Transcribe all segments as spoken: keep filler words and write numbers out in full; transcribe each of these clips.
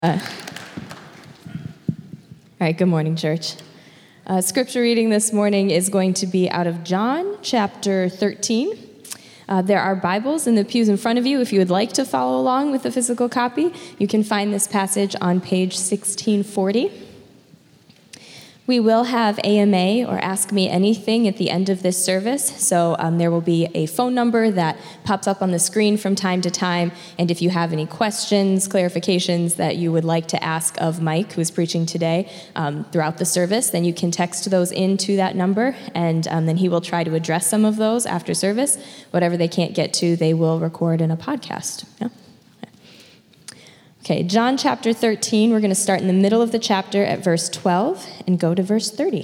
Uh, all right, good morning, church. Uh, scripture reading this morning is going to be out of John chapter thirteen. Uh, there are Bibles in the pews in front of you. If you would like to follow along with the physical copy, you can find this passage on page sixteen forty. We will have A M A, or Ask Me Anything, at the end of this service, so um, there will be a phone number that pops up on the screen from time to time, and if you have any questions, clarifications that you would like to ask of Mike, who is preaching today, um, throughout the service, then you can text those into that number, and um, then he will try to address some of those after service. Whatever they can't get to, they will record in a podcast. Yeah? Okay, John chapter thirteen, we're going to start in the middle of the chapter at verse twelve and go to verse thirty.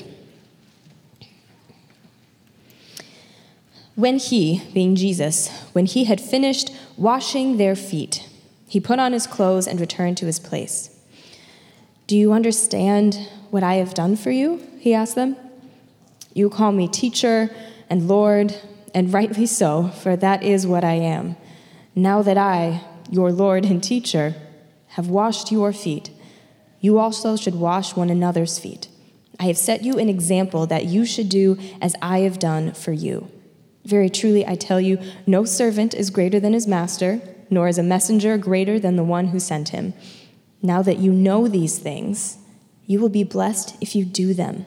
When he, being Jesus, when he had finished washing their feet, he put on his clothes and returned to his place. "Do you understand what I have done for you?" he asked them. "You call me teacher and Lord, and rightly so, for that is what I am. Now that I, your Lord and teacher, have washed your feet, you also should wash one another's feet. I have set you an example that you should do as I have done for you. Very truly, I tell you, no servant is greater than his master, nor is a messenger greater than the one who sent him. Now that you know these things, you will be blessed if you do them.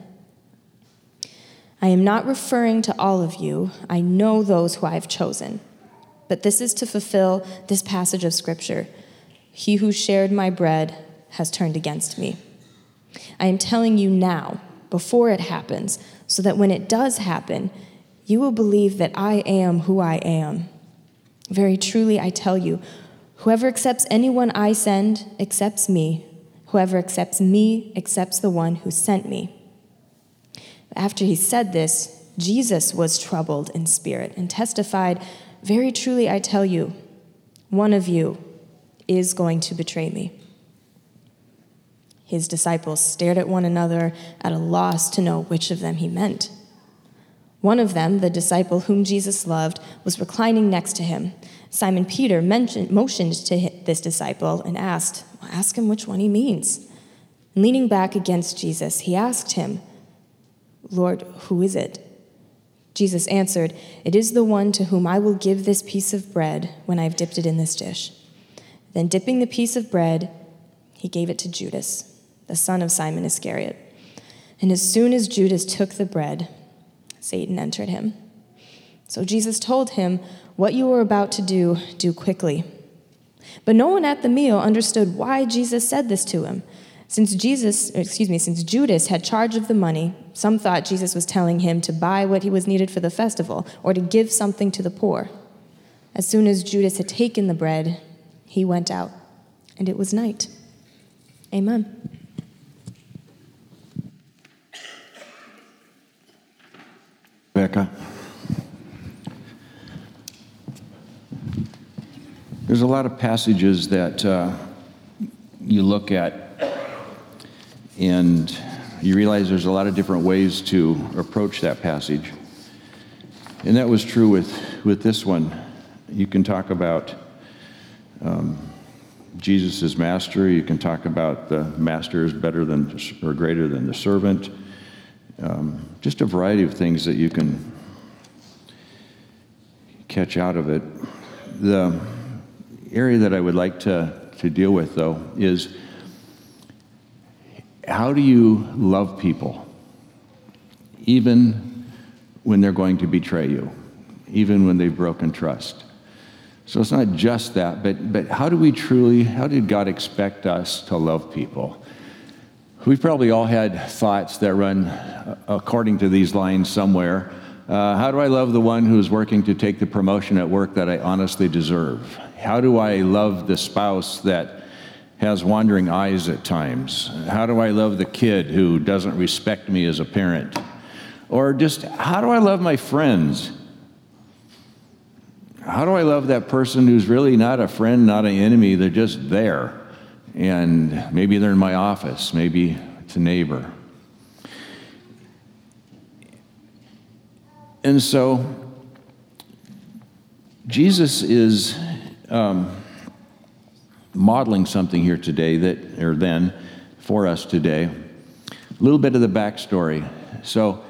I am not referring to all of you. I know those who I have chosen. But this is to fulfill this passage of Scripture. He who shared my bread has turned against me. I am telling you now, before it happens, so that when it does happen, you will believe that I am who I am. Very truly, I tell you, whoever accepts anyone I send accepts me. Whoever accepts me accepts the one who sent me." After he said this, Jesus was troubled in spirit and testified, "Very truly, I tell you, one of you is going to betray me." His disciples stared at one another at a loss to know which of them he meant. One of them, the disciple whom Jesus loved, was reclining next to him. Simon Peter mentioned, motioned to this disciple and asked, "Ask him which one he means." And leaning back against Jesus, he asked him, "Lord, who is it?" Jesus answered, "It is the one to whom I will give this piece of bread when I have dipped it in this dish." Then dipping the piece of bread, he gave it to Judas, the son of Simon Iscariot. And as soon as Judas took the bread, Satan entered him. So Jesus told him, "What you are about to do, do quickly." But no one at the meal understood why Jesus said this to him. Since Jesus, excuse me, since Judas had charge of the money, some thought Jesus was telling him to buy what he was needed for the festival or to give something to the poor. As soon as Judas had taken the bread, he went out, and it was night. Amen. Becca. There's a lot of passages that uh, you look at, and you realize there's a lot of different ways to approach that passage. And that was true with, with this one. You can talk about Um, Jesus is master. You can talk about the master is better than or greater than the servant. Um, just a variety of things that you can catch out of it. The area that I would like to, to deal with, though, is how do you love people even when they're going to betray you, even when they've broken trust? So it's not just that, but but how do we truly, how did God expect us to love people? We've probably all had thoughts that run according to these lines somewhere. Uh, how do I love the one who is working to take the promotion at work that I honestly deserve? How do I love the spouse that has wandering eyes at times? How do I love the kid who doesn't respect me as a parent? Or just, how do I love my friends? How do I love that person who's really not a friend, not an enemy, they're just there? And maybe they're in my office, maybe it's a neighbor. And so, Jesus is um, modeling something here today that, or then, for us today. A little bit of the backstory. So,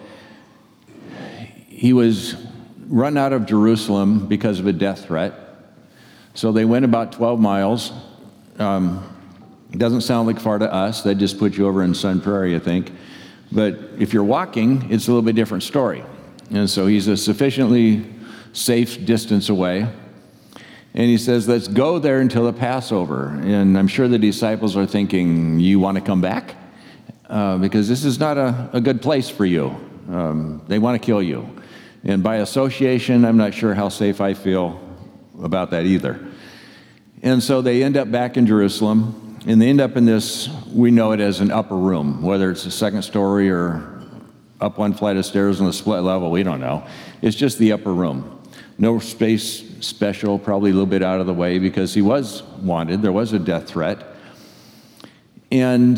he was run out of Jerusalem because of a death threat. So they went about twelve miles. Um, doesn't sound like far to us. That just put you over in Sun Prairie, I think. But if you're walking, it's a little bit different story. And so he's a sufficiently safe distance away. And he says, let's go there until the Passover. And I'm sure the disciples are thinking, you want to come back? Uh, because this is not a, a good place for you. Um, they want to kill you. And by association, I'm not sure how safe I feel about that either. And so they end up back in Jerusalem, and they end up in this, we know it as an upper room, whether it's a second story or up one flight of stairs on a split level, we don't know. It's just the upper room. No space special, probably a little bit out of the way because he was wanted. There was a death threat. And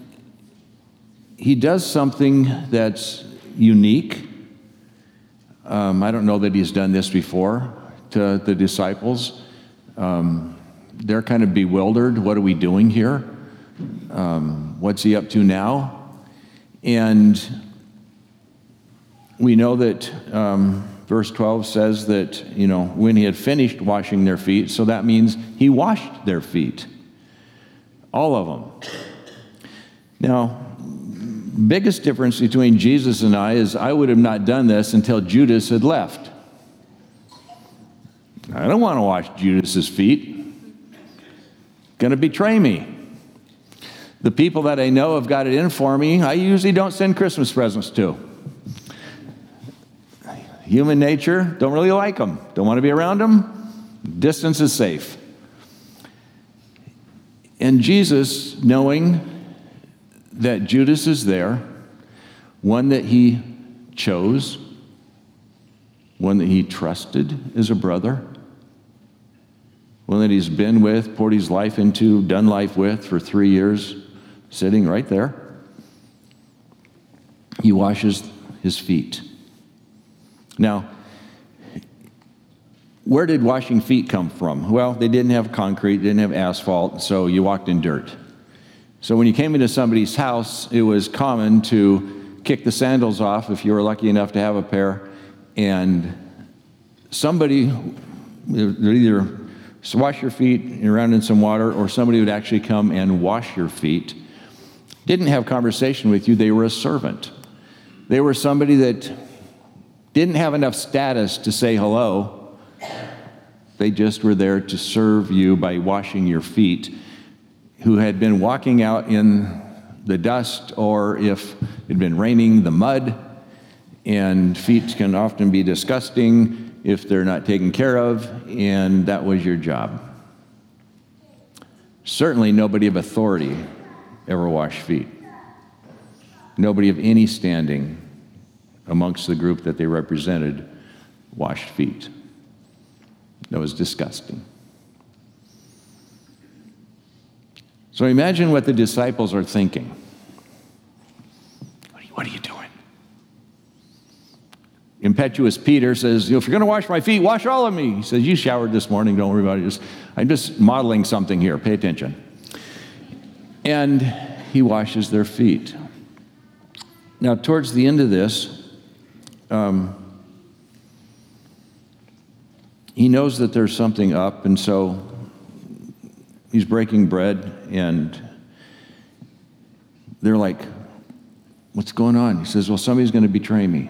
he does something that's unique. Um, I don't know that he's done this before to the disciples. Um, they're kind of bewildered. What are we doing here? Um, what's he up to now? And we know that um, verse twelve says that, you know, when he had finished washing their feet, so that means he washed their feet. All of them. Now, biggest difference between Jesus and I is I would have not done this until Judas had left. I don't want to wash Judas's feet. Going to betray me. The people that I know have got it in for me, I usually don't send Christmas presents to. Human nature, don't really like them. Don't want to be around them. Distance is safe. And Jesus, knowing that Judas is there, one that he chose, one that he trusted as a brother, one that he's been with, poured his life into, done life with for three years, sitting right there. He washes his feet. Now, where did washing feet come from? Well, they didn't have concrete, didn't have asphalt, so you walked in dirt. So when you came into somebody's house, it was common to kick the sandals off if you were lucky enough to have a pair, and somebody would either wash your feet around in some water, or somebody would actually come and wash your feet. Didn't have conversation with you. They were a servant. They were somebody that didn't have enough status to say hello. They just were there to serve you by washing your feet, who had been walking out in the dust, or if it had been raining, the mud. And feet can often be disgusting if they're not taken care of, and that was your job. Certainly nobody of authority ever washed feet. Nobody of any standing amongst the group that they represented washed feet. That was disgusting. So imagine what the disciples are thinking. What are you, what are you doing? Impetuous Peter says, if you're going to wash my feet, wash all of me. He says, you showered this morning, don't worry about it. Just, I'm just modeling something here. Pay attention. And he washes their feet. Now, towards the end of this, um, he knows that there's something up, and so he's breaking bread, and they're like, what's going on? He says, well, somebody's going to betray me.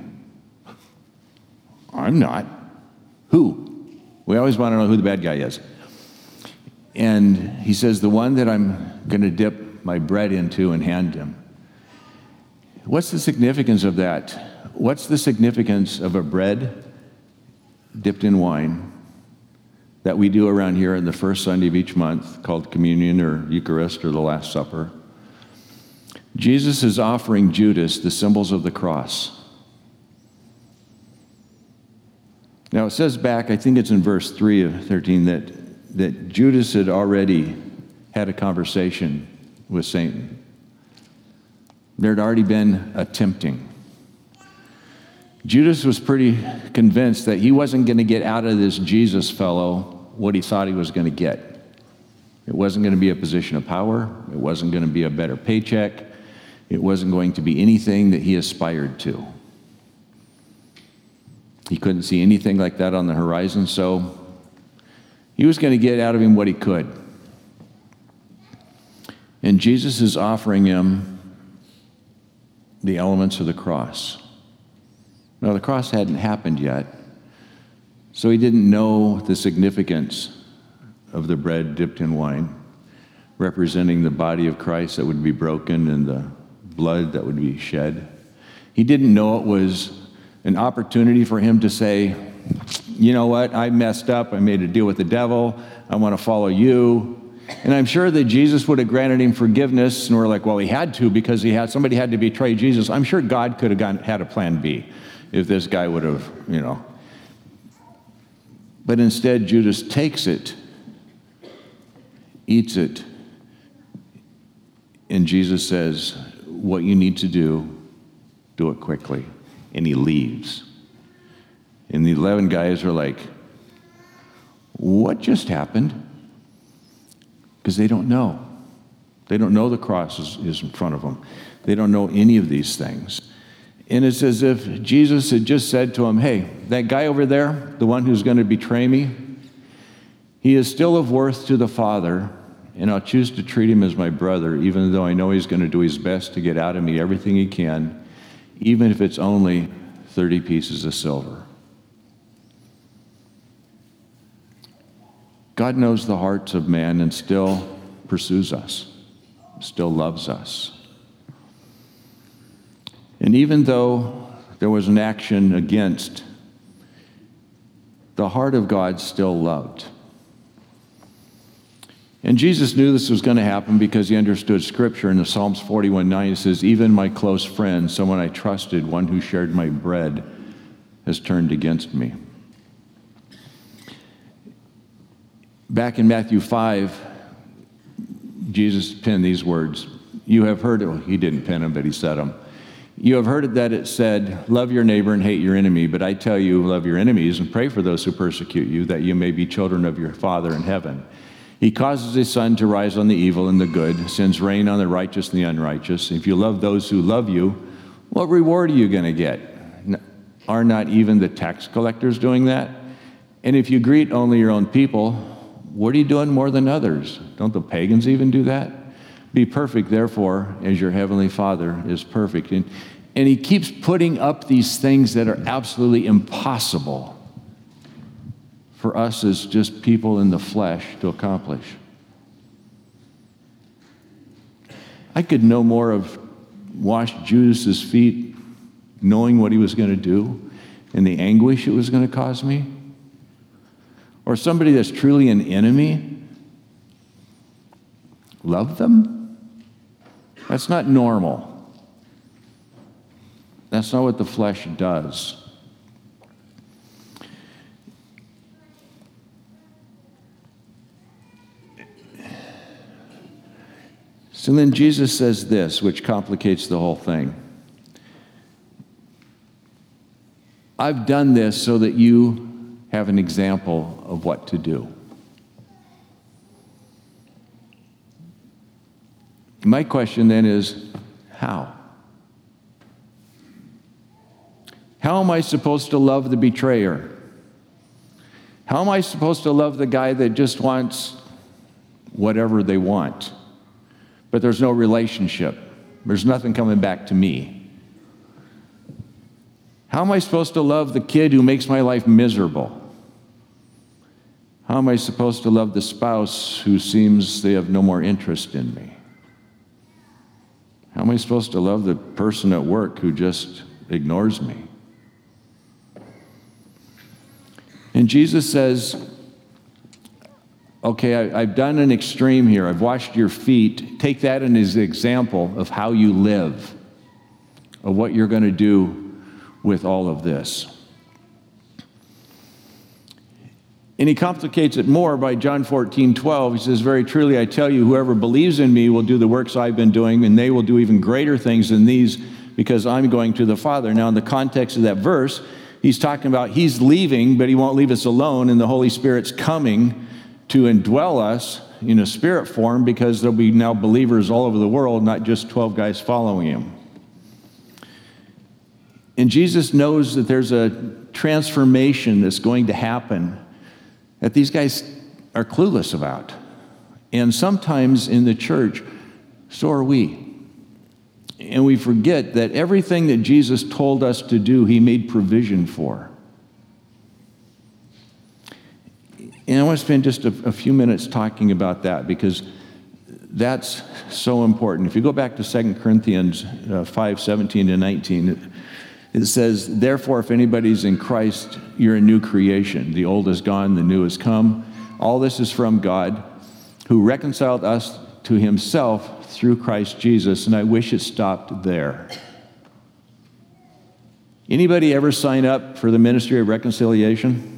I'm not. Who? We always want to know who the bad guy is. And he says, the one that I'm going to dip my bread into and hand him. What's the significance of that? What's the significance of a bread dipped in wine that we do around here on the first Sunday of each month, called communion or Eucharist or the Last Supper? Jesus is offering Judas the symbols of the cross. Now it says back, I think it's in verse three of thirteen, that, that Judas had already had a conversation with Satan. There had already been a tempting. Judas was pretty convinced that he wasn't going to get out of this Jesus fellow what he thought he was going to get. It wasn't going to be a position of power. It wasn't going to be a better paycheck. It wasn't going to be anything that he aspired to. He couldn't see anything like that on the horizon, so he was going to get out of him what he could. And Jesus is offering him the elements of the cross. Now, the cross hadn't happened yet, so he didn't know the significance of the bread dipped in wine, representing the body of Christ that would be broken and the blood that would be shed. He didn't know it was an opportunity for him to say, you know what, I messed up, I made a deal with the devil, I want to follow you. And I'm sure that Jesus would have granted him forgiveness, and we're like, well, he had to because he had somebody had to betray Jesus. I'm sure God could have gone, had a plan B if this guy would have, you know. But instead, Judas takes it, eats it, and Jesus says, what you need to do, do it quickly. And he leaves. And the eleven guys are like, what just happened? Because they don't know. They don't know the cross is, is in front of them. They don't know any of these things. And it's as if Jesus had just said to him, hey, that guy over there, the one who's going to betray me, he is still of worth to the Father, and I'll choose to treat him as my brother, even though I know he's going to do his best to get out of me everything he can, even if it's only thirty pieces of silver. God knows the hearts of man and still pursues us, still loves us. And even though there was an action against, the heart of God still loved. And Jesus knew this was going to happen because he understood Scripture. In the Psalms forty-one nine, it says, even my close friend, someone I trusted, one who shared my bread, has turned against me. Back in Matthew five, Jesus penned these words. You have heard it. Well, he didn't pen them, but he said them. You have heard it that it said, love your neighbor and hate your enemy. But I tell you, love your enemies and pray for those who persecute you, that you may be children of your Father in heaven. He causes his sun to rise on the evil and the good, sends rain on the righteous and the unrighteous. If you love those who love you, what reward are you going to get? Are not even the tax collectors doing that? And if you greet only your own people, what are you doing more than others? Don't the pagans even do that? Be perfect, therefore, as your heavenly Father is perfect. And, and he keeps putting up these things that are absolutely impossible for us as just people in the flesh to accomplish. I could no more have washed Judas's feet knowing what he was going to do and the anguish it was going to cause me. Or somebody that's truly an enemy, love them? That's not normal. That's not what the flesh does. So then Jesus says this, which complicates the whole thing. I've done this so that you have an example of what to do. My question then is, how? How am I supposed to love the betrayer? How am I supposed to love the guy that just wants whatever they want? But there's no relationship. There's nothing coming back to me. How am I supposed to love the kid who makes my life miserable? How am I supposed to love the spouse who seems they have no more interest in me? How am I supposed to love the person at work who just ignores me? And Jesus says, okay, I, I've done an extreme here. I've washed your feet. Take that as an example of how you live, of what you're going to do with all of this. And he complicates it more by John fourteen twelve. He says, very truly, I tell you, whoever believes in me will do the works I've been doing, and they will do even greater things than these because I'm going to the Father. Now, in the context of that verse, he's talking about he's leaving, but he won't leave us alone, and the Holy Spirit's coming to indwell us in a spirit form because there'll be now believers all over the world, not just twelve guys following him. And Jesus knows that there's a transformation that's going to happen that these guys are clueless about. And sometimes in the church, so are we. And we forget that everything that Jesus told us to do, he made provision for. And I want to spend just a, a few minutes talking about that because that's so important. If you go back to Second Corinthians uh, five, seventeen to nineteen, it says, therefore, if anybody's in Christ, you're a new creation. The old is gone, the new has come. All this is from God, who reconciled us to himself through Christ Jesus, and I wish it stopped there. Anybody ever sign up for the ministry of reconciliation?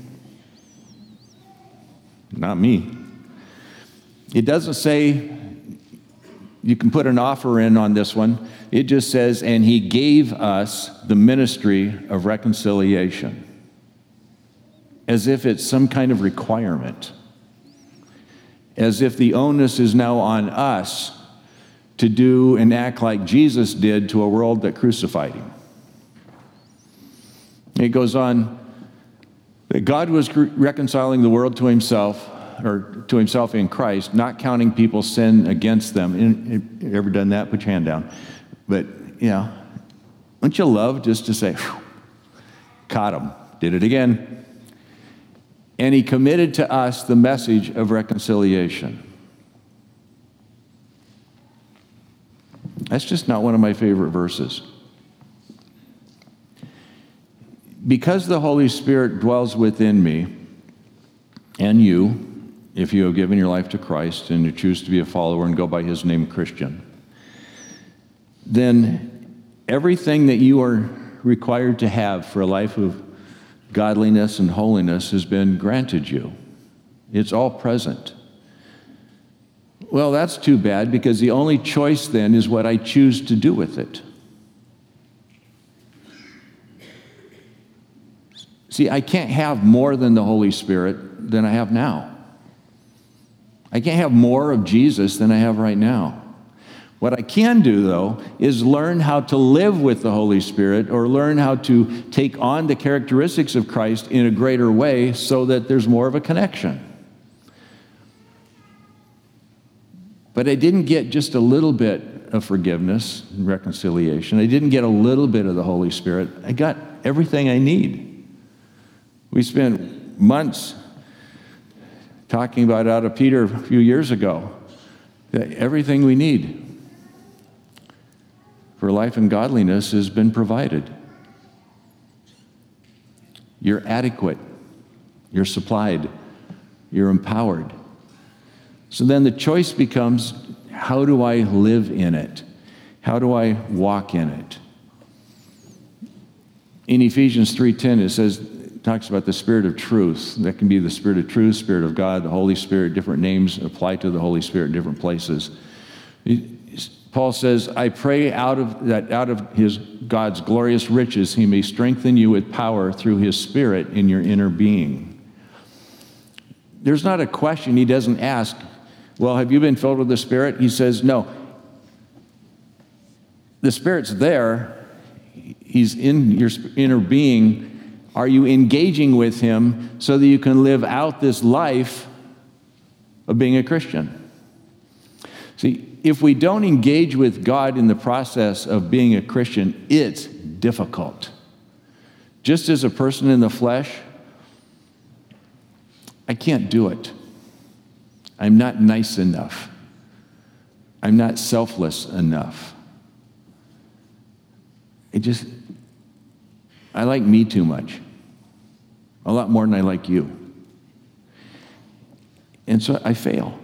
Not me. It doesn't say you can put an offer in on this one. It just says, and he gave us the ministry of reconciliation, as if it's some kind of requirement, as if the onus is now on us to do and act like Jesus did to a world that crucified him. It goes on that God was reconciling the world to himself, or to himself in Christ, not counting people's sin against them. And, you ever done that? Put your hand down. But, you know, don't you love just to say, caught him, did it again. And he committed to us the message of reconciliation. That's just not one of my favorite verses. Because the Holy Spirit dwells within me and you, if you have given your life to Christ and you choose to be a follower and go by his name, Christian, then everything that you are required to have for a life of godliness and holiness has been granted you. It's all present. Well, that's too bad, because the only choice then is what I choose to do with it. See, I can't have more than the Holy Spirit than I have now. I can't have more of Jesus than I have right now. What I can do, though, is learn how to live with the Holy Spirit, or learn how to take on the characteristics of Christ in a greater way so that there's more of a connection. But I didn't get just a little bit of forgiveness and reconciliation. I didn't get a little bit of the Holy Spirit. I got everything I need. We spent months talking about out of Peter a few years ago, that everything we need for life and godliness has been provided. You're adequate. You're supplied. You're empowered. So then the choice becomes, how do I live in it? How do I walk in it? In Ephesians three ten, it says, it talks about the Spirit of truth. That can be the Spirit of truth, Spirit of God, the Holy Spirit. Different names apply to the Holy Spirit in different places. Paul says, I pray out of that out of his God's glorious riches, he may strengthen you with power through his Spirit in your inner being. There's not a question he doesn't ask, well, have you been filled with the Spirit? He says, no. The Spirit's there. He's in your inner being. Are you engaging with him so that you can live out this life of being a Christian? See, if we don't engage with God in the process of being a Christian, it's difficult. Just as a person in the flesh, I can't do it. I'm not nice enough. I'm not selfless enough. It just, I like me too much. A lot more than I like you. And so I fail.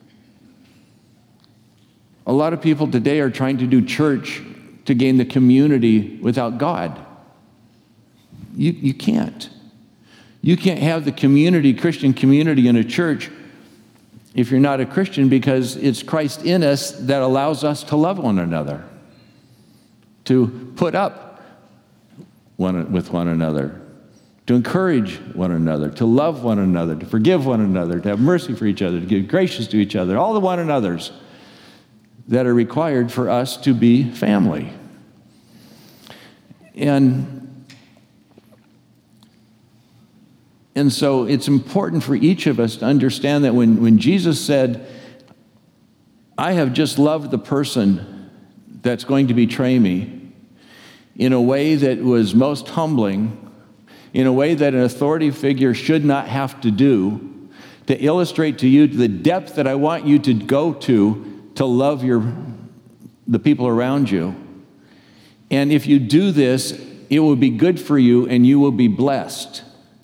A lot of people today are trying to do church to gain the community without God. You, you can't. You can't have the community, Christian community in a church if you're not a Christian, because it's Christ in us that allows us to love one another, to put up one, with one another, to encourage one another, to love one another, to forgive one another, to have mercy for each other, to be gracious to each other, all the one another's that are required for us to be family. And, and so it's important for each of us to understand that when, when Jesus said, I have just loved the person that's going to betray me in a way that was most humbling, in a way that an authority figure should not have to do, to illustrate to you the depth that I want you to go to to love your the people around you. And if you do this, it will be good for you and you will be blessed.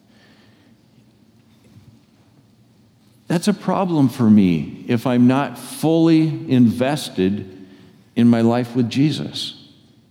That's a problem for me if I'm not fully invested in my life with Jesus,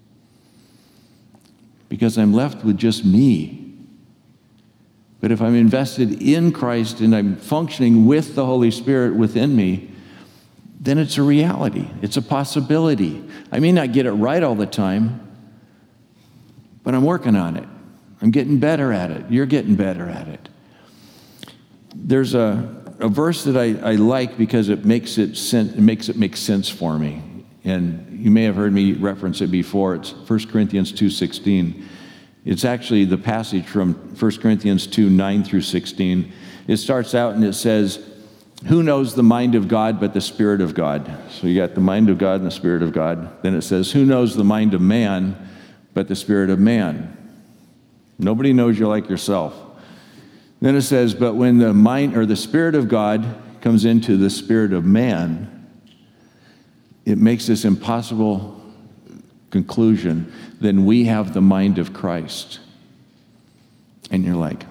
because I'm left with just me. But if I'm invested in Christ and I'm functioning with the Holy Spirit within me, then it's a reality. It's a possibility. I may not get it right all the time, but I'm working on it. I'm getting better at it. You're getting better at it. There's a, a verse that I, I like because it makes it, sen- it makes it make sense for me. And you may have heard me reference it before. It's First Corinthians two sixteen. It's actually the passage from First Corinthians two nine through sixteen. It starts out and it says, who knows the mind of God but the Spirit of God? So you got the mind of God and the Spirit of God. Then it says, who knows the mind of man but the Spirit of man? Nobody knows you like yourself. Then it says, but when the mind or the Spirit of God comes into the spirit of man, it makes this impossible conclusion. Then we have the mind of Christ. And you're like,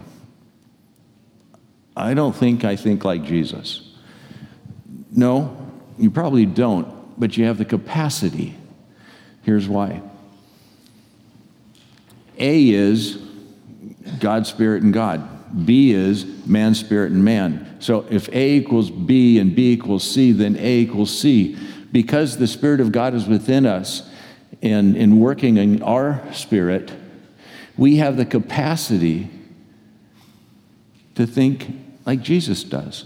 I don't think I think like Jesus. No, you probably don't, but you have the capacity. Here's why. A is God's Spirit and God. B is man's spirit and man. So if A equals B and B equals C, then A equals C. Because the Spirit of God is within us and, and working in our spirit, we have the capacity to think like Jesus does.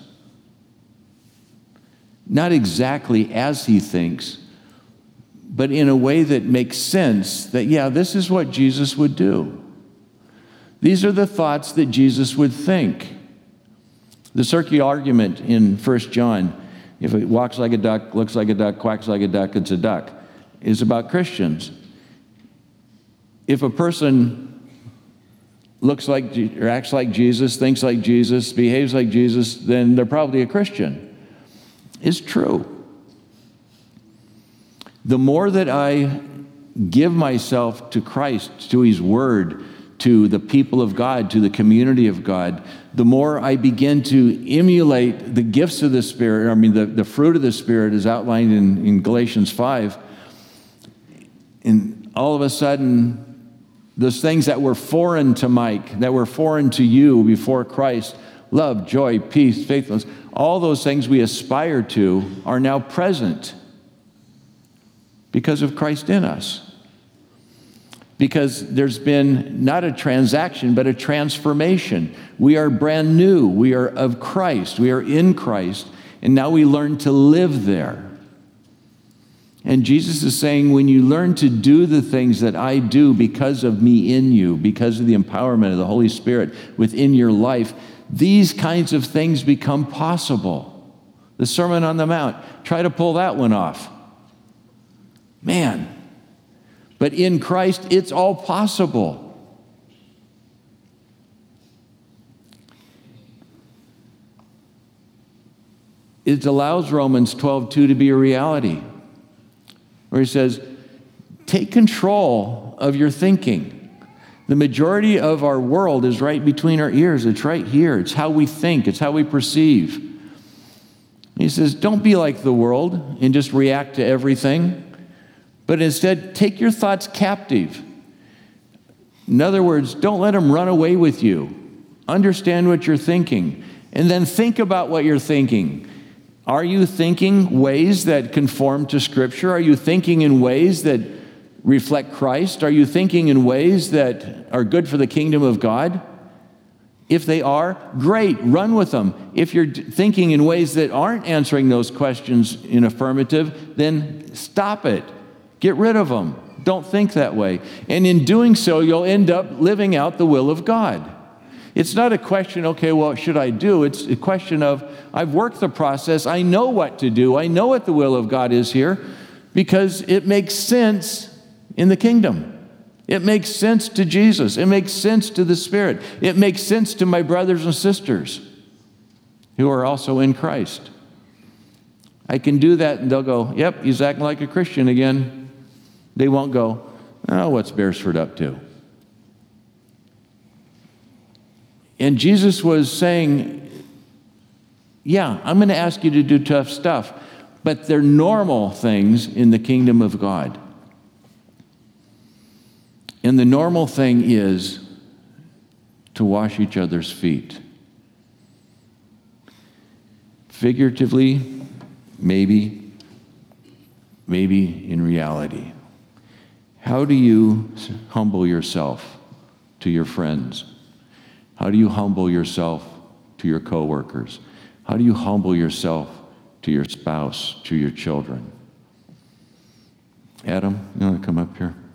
Not exactly as he thinks, but in a way that makes sense that, yeah, this is what Jesus would do. These are the thoughts that Jesus would think. The circular argument in First John, if it walks like a duck, looks like a duck, quacks like a duck, it's a duck, is about Christians. If a person looks like or acts like Jesus, thinks like Jesus, behaves like Jesus, then they're probably a Christian. It's true. The more that I give myself to Christ, to his word, to the people of God, to the community of God, the more I begin to emulate the gifts of the Spirit, I mean the, the fruit of the Spirit is outlined in, in Galatians five. And all of a sudden, those things that were foreign to Mike, that were foreign to you before Christ, love, joy, peace, faithfulness, all those things we aspire to are now present because of Christ in us. Because there's been not a transaction, but a transformation. We are brand new. We are of Christ. We are in Christ. And now we learn to live there. And Jesus is saying, when you learn to do the things that I do because of me in you, because of the empowerment of the Holy Spirit within your life, these kinds of things become possible. The Sermon on the Mount, try to pull that one off. Man. But in Christ, it's all possible. It allows Romans twelve two to be a reality, where he says, take control of your thinking. The majority of our world is right between our ears. It's right here. It's how we think. It's how we perceive. He says, don't be like the world and just react to everything, but instead take your thoughts captive. In other words, don't let them run away with you. Understand what you're thinking, and then think about what you're thinking. Are you thinking ways that conform to Scripture? Are you thinking in ways that reflect Christ? Are you thinking in ways that are good for the kingdom of God? If they are, great, run with them. If you're thinking in ways that aren't answering those questions in affirmative, then stop it. Get rid of them. Don't think that way. And in doing so, you'll end up living out the will of God. It's not a question, okay, well, what should I do? It's a question of, I've worked the process. I know what to do. I know what the will of God is here because it makes sense in the kingdom. It makes sense to Jesus. It makes sense to the Spirit. It makes sense to my brothers and sisters who are also in Christ. I can do that and they'll go, yep, he's acting like a Christian again. They won't go, oh, what's Beresford up to? And Jesus was saying, yeah, I'm going to ask you to do tough stuff, but they're normal things in the kingdom of God. And the normal thing is to wash each other's feet. Figuratively, maybe, maybe in reality. How do you humble yourself to your friends? How do you humble yourself to your coworkers? How do you humble yourself to your spouse, to your children? Adam, you want to come up here?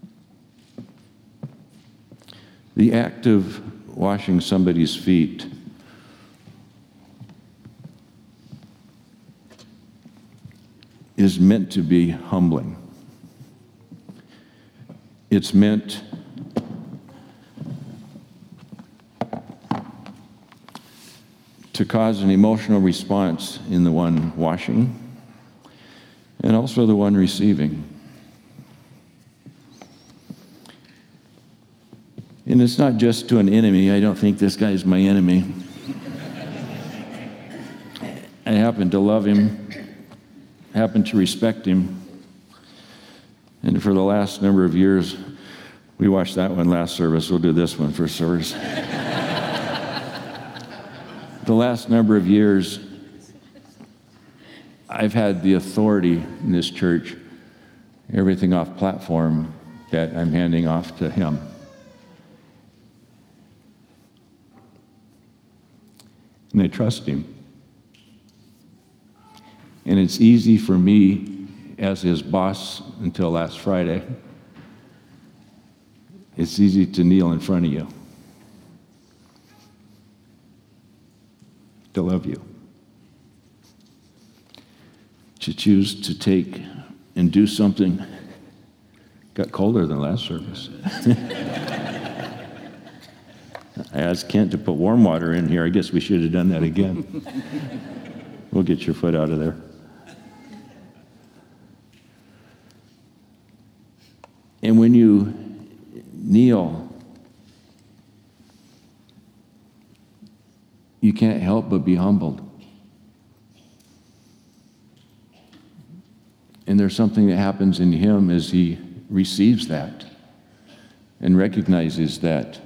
The act of washing somebody's feet is meant to be humbling. It's meant to cause an emotional response in the one washing and also the one receiving. And it's not just to an enemy. I don't think this guy is my enemy. I happen to love him, happen to respect him. And for the last number of years, we watched that one last service. We'll do this one for service. The last number of years, I've had the authority in this church, everything off platform, that I'm handing off to him. And I trust him. And it's easy for me as his boss until last Friday. It's easy to kneel in front of you, to love you, to choose to take and do something. Got colder than last service. I asked Kent to put warm water in here. I guess we should have done that again. We'll get your foot out of there. And when you kneel, you can't help but be humbled. And there's something that happens in him as he receives that and recognizes that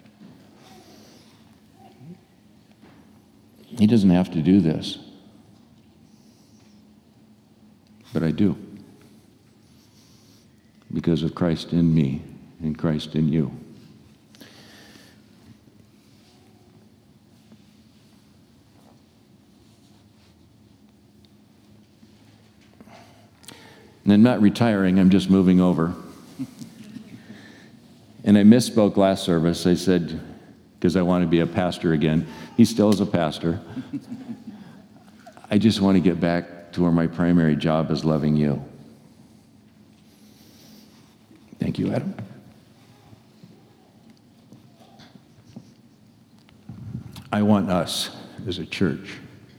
he doesn't have to do this, but I do, because of Christ in me and Christ in you. And I'm not retiring, I'm just moving over. And I misspoke last service. I said, because I want to be a pastor again. He still is a pastor. I just want to get back to where my primary job is loving you. Thank you, Adam. I want us as a church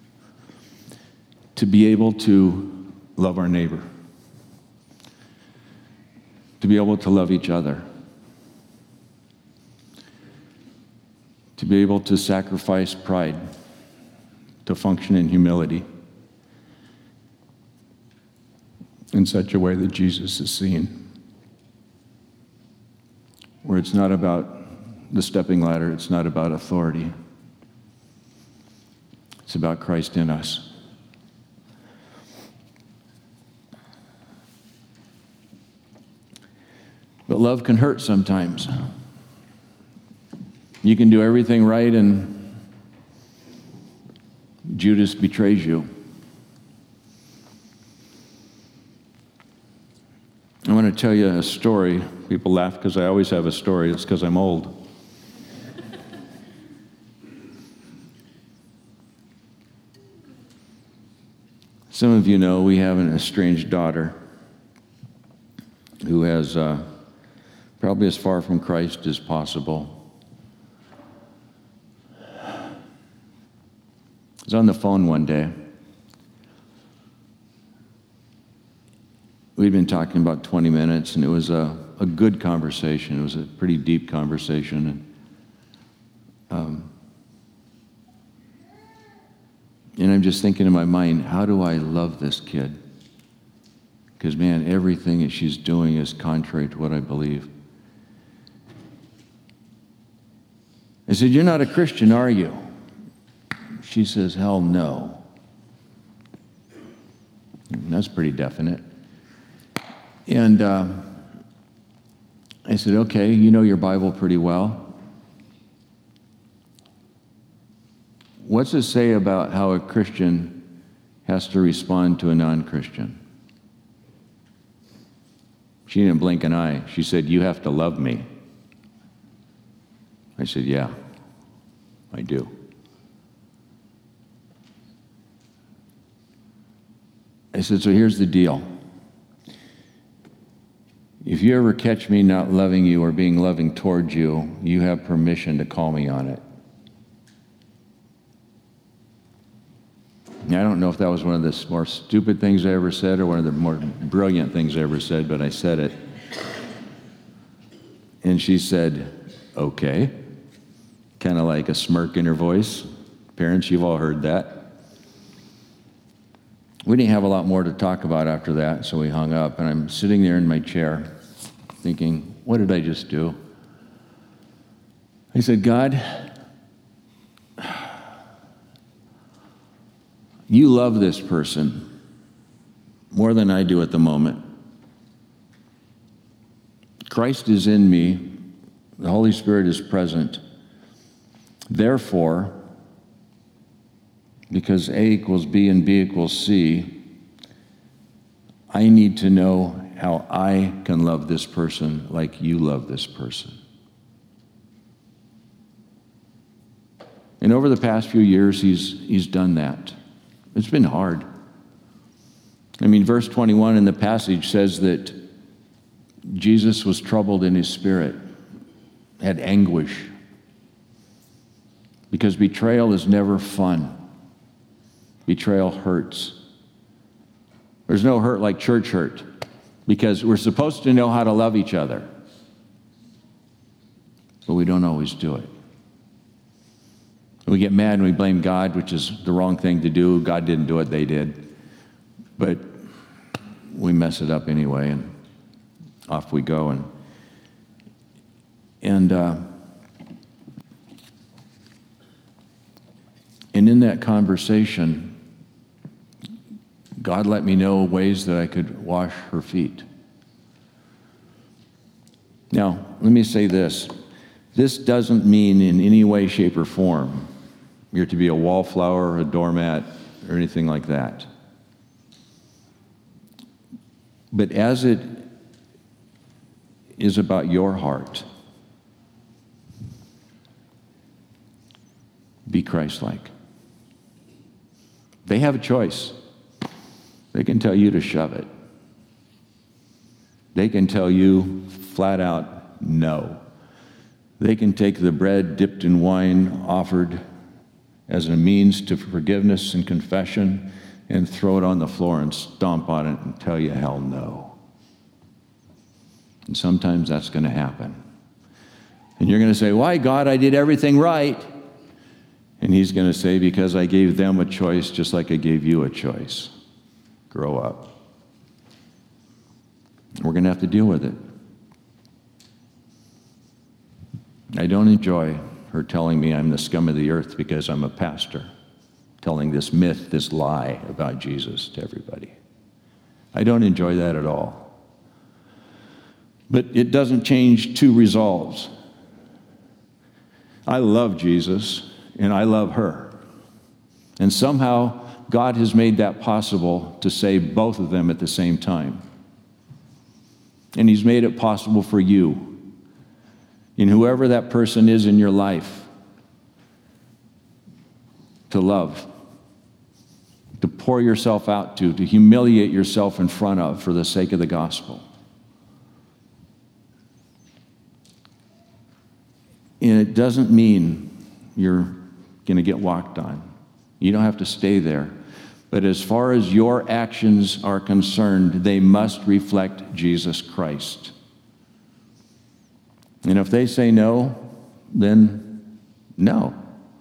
to be able to love our neighbor, to be able to love each other, to be able to sacrifice pride, to function in humility in such a way that Jesus is seen, where it's not about the stepping ladder, it's not about authority, it's about Christ in us. But love can hurt sometimes. You can do everything right, and Judas betrays you. I want to tell you a story. People laugh because I always have a story. It's because I'm old. Some of you know we have an estranged daughter who has uh, probably as far from Christ as possible. I was on the phone one day. We'd been talking about twenty minutes, and it was a, a good conversation. It was a pretty deep conversation. And, um, and I'm just thinking in my mind, how do I love this kid? Because, man, everything that she's doing is contrary to what I believe. I said, "You're not a Christian, are you?" She says, "Hell no." And that's pretty definite. And uh, I said, "Okay, you know your Bible pretty well. What's it say about how a Christian has to respond to a non-Christian?" She didn't blink an eye. She said, "You have to love me." I said, "Yeah, I do." I said, "So here's the deal. If you ever catch me not loving you or being loving towards you, you have permission to call me on it." I don't know if that was one of the more stupid things I ever said or one of the more brilliant things I ever said, but I said it. And she said, "Okay," kind of like a smirk in her voice. Parents, you've all heard that. We didn't have a lot more to talk about after that, so we hung up, and I'm sitting there in my chair thinking, what did I just do? I said, "God, you love this person more than I do at the moment. Christ is in me. The Holy Spirit is present. Therefore, because A equals B and B equals C, I need to know how I can love this person like you love this person." And over the past few years, he's, he's done that. It's been hard. I mean, verse twenty-one in the passage says that Jesus was troubled in his spirit, had anguish, because betrayal is never fun. Betrayal hurts. There's no hurt like church hurt, because we're supposed to know how to love each other, but we don't always do it. We get mad and we blame God, which is the wrong thing to do. God didn't do it, they did. But we mess it up anyway, and off we go. And, and, uh, and in that conversation, God let me know ways that I could wash her feet. Now, let me say this. This doesn't mean in any way, shape, or form you're to be a wallflower, a doormat, or anything like that. But as it is about your heart, be Christ-like. They have a choice. They can tell you to shove it. They can tell you flat out no. They can take the bread dipped in wine offered as a means to forgiveness and confession and throw it on the floor and stomp on it and tell you hell no. And sometimes that's going to happen. And you're going to say, "Why, God? I did everything right." And he's going to say, "Because I gave them a choice just like I gave you a choice. Grow up." We're going to have to deal with it. I don't enjoy her telling me I'm the scum of the earth because I'm a pastor, telling this myth, this lie about Jesus to everybody. I don't enjoy that at all. But it doesn't change two resolves. I love Jesus, and I love her. And somehow, God has made that possible to save both of them at the same time. And he's made it possible for you, and whoever that person is in your life, to love, to pour yourself out to, to humiliate yourself in front of for the sake of the gospel. And it doesn't mean you're going to get walked on. You don't have to stay there. But as far as your actions are concerned, they must reflect Jesus Christ. And if they say no, then no.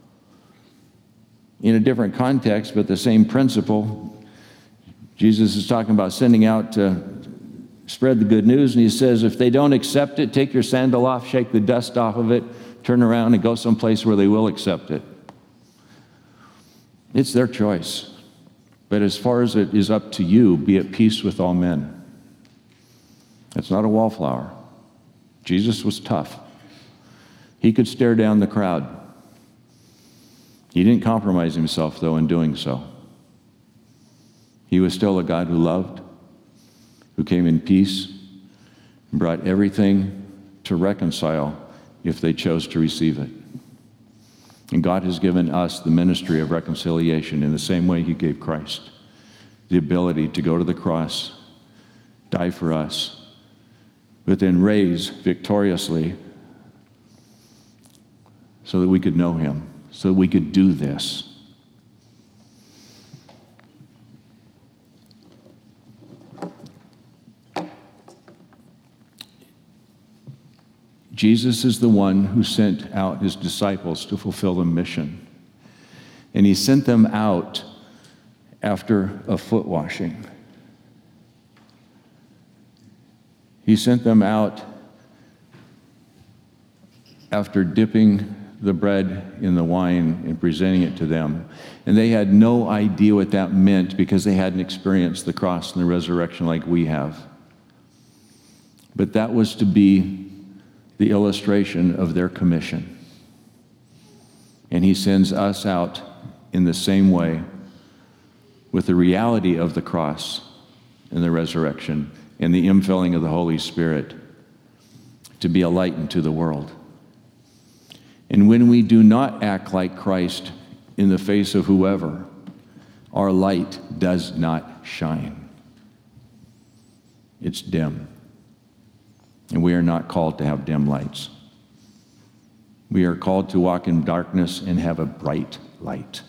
In a different context, but the same principle, Jesus is talking about sending out to spread the good news, and he says, if they don't accept it, take your sandal off, shake the dust off of it, turn around and go someplace where they will accept it. It's their choice. But as far as it is up to you, be at peace with all men. It's not a wallflower. Jesus was tough. He could stare down the crowd. He didn't compromise himself, though, in doing so. He was still a God who loved, who came in peace, and brought everything to reconcile if they chose to receive it. And God has given us the ministry of reconciliation in the same way he gave Christ, the ability to go to the cross, die for us, but then raise victoriously so that we could know him, so that we could do this. Jesus is the one who sent out his disciples to fulfill the mission. And he sent them out after a foot washing. He sent them out after dipping the bread in the wine and presenting it to them. And they had no idea what that meant because they hadn't experienced the cross and the resurrection like we have. But that was to be the illustration of their commission. And he sends us out in the same way with the reality of the cross and the resurrection and the infilling of the Holy Spirit to be a light into the world. And when we do not act like Christ in the face of whoever, our light does not shine. It's dim. And we are not called to have dim lights. We are called to walk in darkness and have a bright light.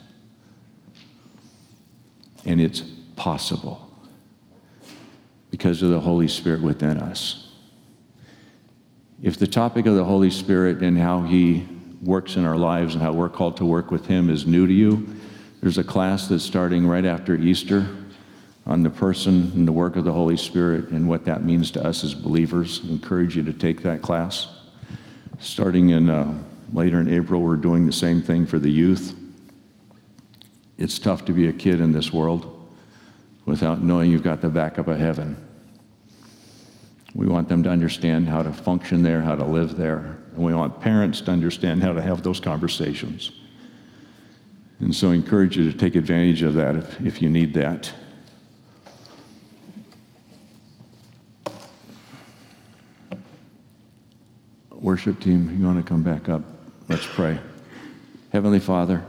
And it's possible because of the Holy Spirit within us. If the topic of the Holy Spirit and how he works in our lives and how we're called to work with him is new to you, there's a class that's starting right after Easter on the person and the work of the Holy Spirit and what that means to us as believers. I encourage you to take that class. Starting in uh, later in April, we're doing the same thing for the youth. It's tough to be a kid in this world without knowing you've got the backup of heaven. We want them to understand how to function there, how to live there. And we want parents to understand how to have those conversations. And so I encourage you to take advantage of that if, if you need that. Worship team, you want to come back up? Let's pray. Heavenly Father,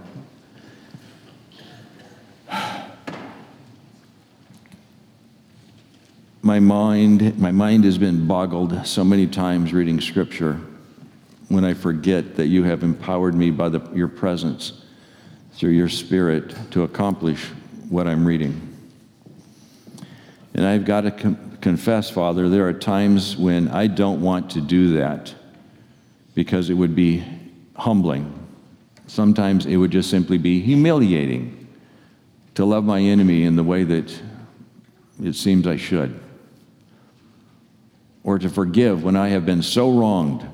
my mind, my mind has been boggled so many times reading Scripture when I forget that you have empowered me by the, your presence through your Spirit to accomplish what I'm reading. And I've got to com- confess, Father, there are times when I don't want to do that because it would be humbling. Sometimes it would just simply be humiliating to love my enemy in the way that it seems I should, or to forgive when I have been so wronged,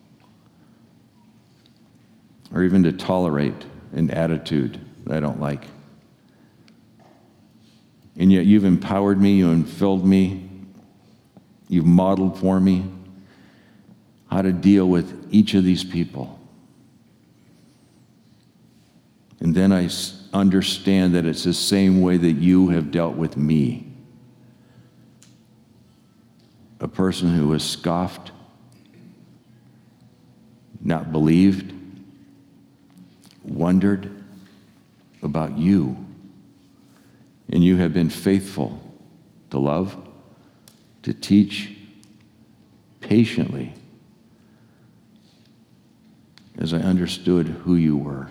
or even to tolerate an attitude that I don't like. And yet you've empowered me, you've filled me, you've modeled for me how to deal with each of these people. And then I understand that it's the same way that you have dealt with me. A person who was scoffed, not believed, wondered about you. And you have been faithful to love, to teach patiently, as I understood who you were.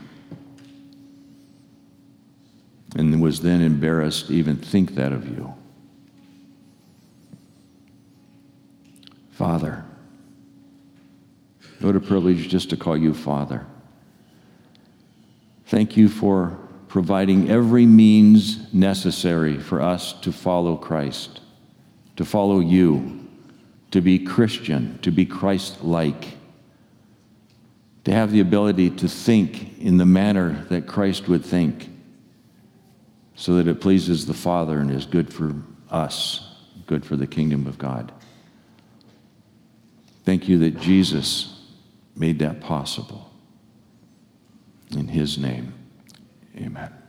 And was then embarrassed to even think that of you. Father, what a privilege just to call you Father. Thank you for providing every means necessary for us to follow Christ, to follow you, to be Christian, to be Christ-like, to have the ability to think in the manner that Christ would think, so that it pleases the Father and is good for us, good for the kingdom of God. Thank you that Jesus made that possible. In his name, amen.